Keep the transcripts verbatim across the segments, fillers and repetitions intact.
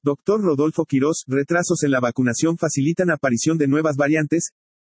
Doctor Rodolfo Quirós, retrasos en la vacunación facilitan aparición de nuevas variantes.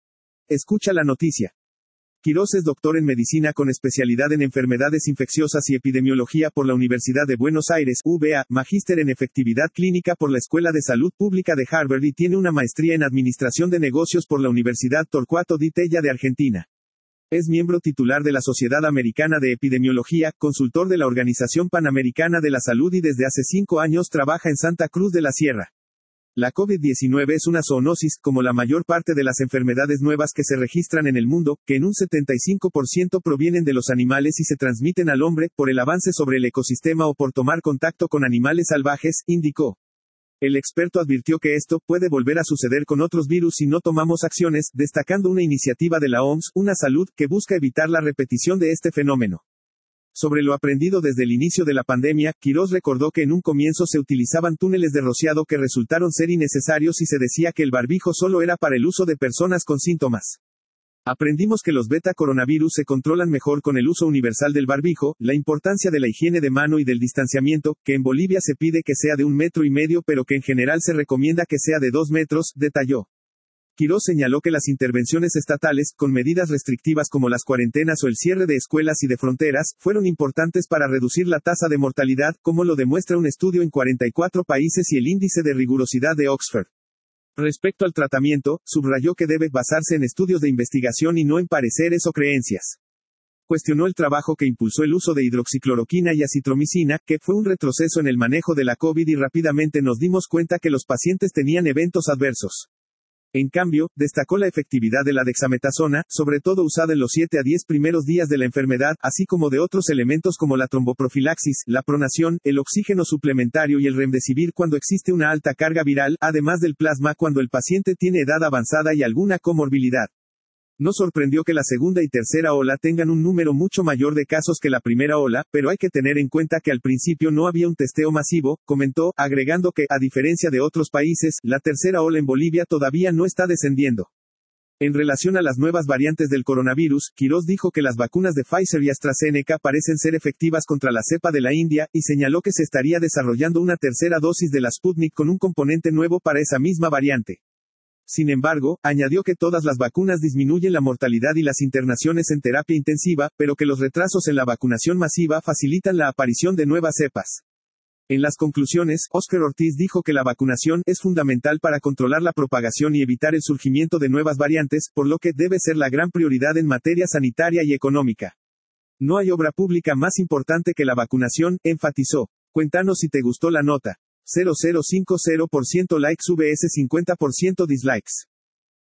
Escucha la noticia. Quirós es doctor en medicina con especialidad en enfermedades infecciosas y epidemiología por la Universidad de Buenos Aires, U B A, magíster en efectividad clínica por la Escuela de Salud Pública de Harvard y tiene una maestría en administración de negocios por la Universidad Torcuato Di Tella de Argentina. Es miembro titular de la Sociedad Americana de Epidemiología, consultor de la Organización Panamericana de la Salud y desde hace cinco años trabaja en Santa Cruz de la Sierra. La COVID diecinueve es una zoonosis, como la mayor parte de las enfermedades nuevas que se registran en el mundo, que en un setenta y cinco por ciento provienen de los animales y se transmiten al hombre, por el avance sobre el ecosistema o por tomar contacto con animales salvajes, indicó. El experto advirtió que esto puede volver a suceder con otros virus si no tomamos acciones, destacando una iniciativa de la O M S, Una Salud, que busca evitar la repetición de este fenómeno. Sobre lo aprendido desde el inicio de la pandemia, Quirós recordó que en un comienzo se utilizaban túneles de rociado que resultaron ser innecesarios y se decía que el barbijo solo era para el uso de personas con síntomas. Aprendimos que los beta coronavirus se controlan mejor con el uso universal del barbijo, la importancia de la higiene de mano y del distanciamiento, que en Bolivia se pide que sea de un metro y medio pero que en general se recomienda que sea de dos metros, detalló. Quirós señaló que las intervenciones estatales, con medidas restrictivas como las cuarentenas o el cierre de escuelas y de fronteras, fueron importantes para reducir la tasa de mortalidad, como lo demuestra un estudio en cuarenta y cuatro países y el índice de rigurosidad de Oxford. Respecto al tratamiento, subrayó que debe basarse en estudios de investigación y no en pareceres o creencias. Cuestionó el trabajo que impulsó el uso de hidroxicloroquina y acitromicina, que fue un retroceso en el manejo de la COVID y rápidamente nos dimos cuenta que los pacientes tenían eventos adversos. En cambio, destacó la efectividad de la dexametasona, sobre todo usada en los siete a diez primeros días de la enfermedad, así como de otros elementos como la tromboprofilaxis, la pronación, el oxígeno suplementario y el remdesivir cuando existe una alta carga viral, además del plasma cuando el paciente tiene edad avanzada y alguna comorbilidad. No sorprendió que la segunda y tercera ola tengan un número mucho mayor de casos que la primera ola, pero hay que tener en cuenta que al principio no había un testeo masivo, comentó, agregando que, a diferencia de otros países, la tercera ola en Bolivia todavía no está descendiendo. En relación a las nuevas variantes del coronavirus, Quirós dijo que las vacunas de Pfizer y AstraZeneca parecen ser efectivas contra la cepa de la India, y señaló que se estaría desarrollando una tercera dosis de la Sputnik con un componente nuevo para esa misma variante. Sin embargo, añadió que todas las vacunas disminuyen la mortalidad y las internaciones en terapia intensiva, pero que los retrasos en la vacunación masiva facilitan la aparición de nuevas cepas. En las conclusiones, Óscar Ortiz dijo que la vacunación es fundamental para controlar la propagación y evitar el surgimiento de nuevas variantes, por lo que debe ser la gran prioridad en materia sanitaria y económica. No hay obra pública más importante que la vacunación, enfatizó. Cuéntanos si te gustó la nota. cero coma cero cinco cero por ciento likes vs cincuenta por ciento dislikes.